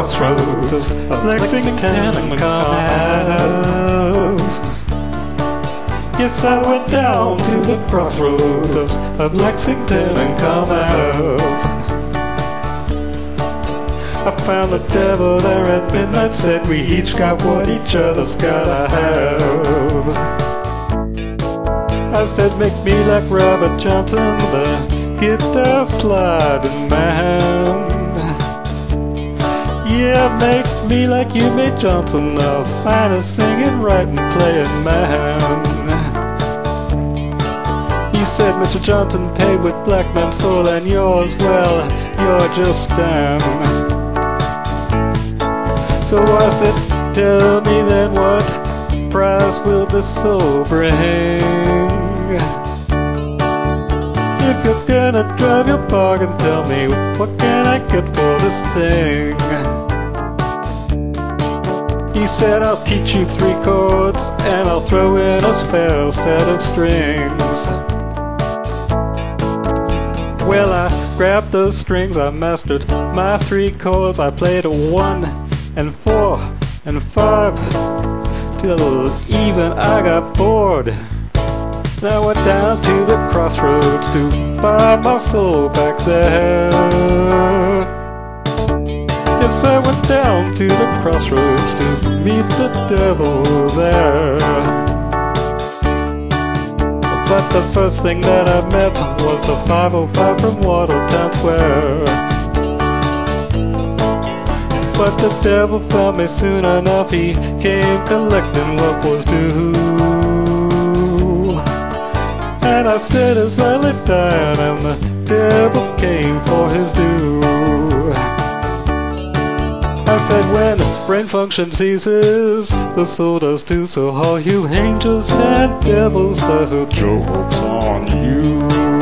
crossroads of Lexington and Ave. Yes, I went down to the crossroads of Lexington and Ave. I found the devil there at midnight, said we each got what each other's gotta have. I said, make me like Robert Johnson, the guitar sliding man. Yeah, make me like you made Johnson, the finest singing, writing, playing man. He said, Mr. Johnson paid with black man's soul, and yours, well, you're just Stan. So I said, tell me then, what price will this soul bring? If you're gonna drive your bargain, tell me, what can I get for this thing? He said, I'll teach you 3 chords, and I'll throw in a spare set of strings. Well, I grabbed those strings, I mastered my 3 chords, I played a 1 and 4 and 5 till even I got bored. Then I went down to the crossroads to find my soul back there. Yes, I went down to the crossroads to meet the devil there. But the first thing that I met was the 505 from Watertown Square. But the devil found me soon enough, he came collecting what was due. And I said as I lay down, and the devil came for his due. I said, when brain function ceases, the soul does too, so all you angels and devils, the joke's on you.